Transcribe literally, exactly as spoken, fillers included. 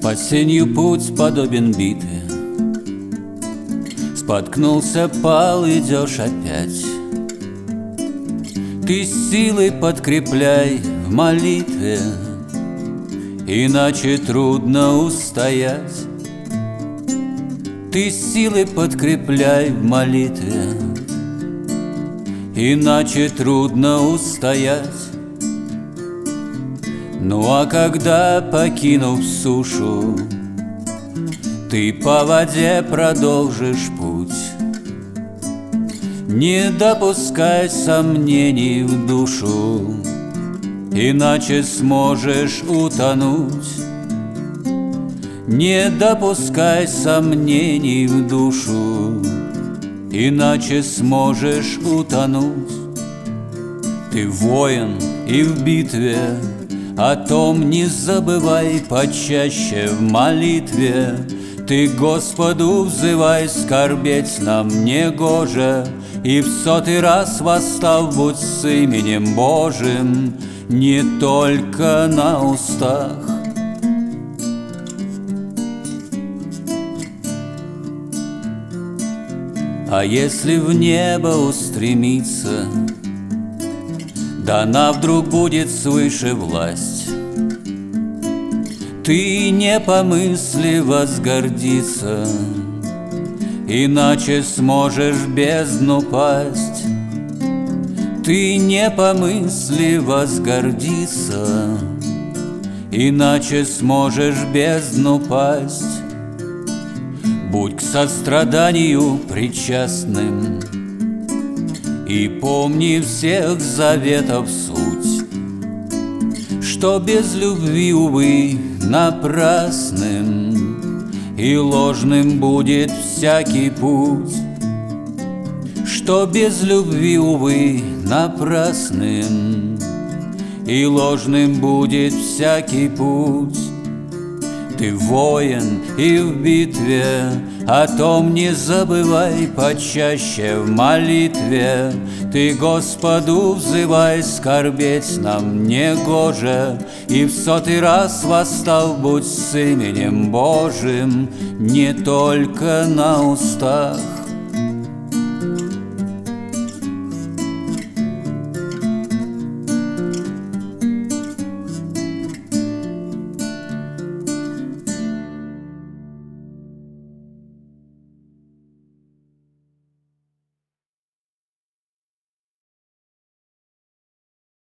Спасенью путь подобен битве. Споткнулся, пал, идешь опять. Ты силой подкрепляй в молитве, иначе трудно устоять. Ты силой подкрепляй в молитве, иначе трудно устоять. Ну а когда, покинув сушу, ты по воде продолжишь путь, не допускай сомнений в душу, иначе сможешь утонуть. Не допускай сомнений в душу, иначе сможешь утонуть. Ты воин и в битве, о том не забывай почаще в молитве. Ты Господу взывай, скорбеть нам не гоже, и в сотый раз восстав будь с именем Божиим, не только на устах. А если в небо устремиться, дана вдруг будет свыше власть, ты не помысли возгордиться, иначе сможешь в бездну пасть. Ты не помысли возгордиться, иначе сможешь в бездну пасть. Будь к состраданию причастным и помни всех заветов суть, что без любви, увы, напрасным и ложным будет всякий путь. Что без любви, увы, напрасным и ложным будет всякий путь. Ты воин и в битве, о том не забывай почаще в молитве. Ты Господу взывай, скорбеть нам не гоже, и в сотый раз восстав будь с именем Божиим, не только на устах.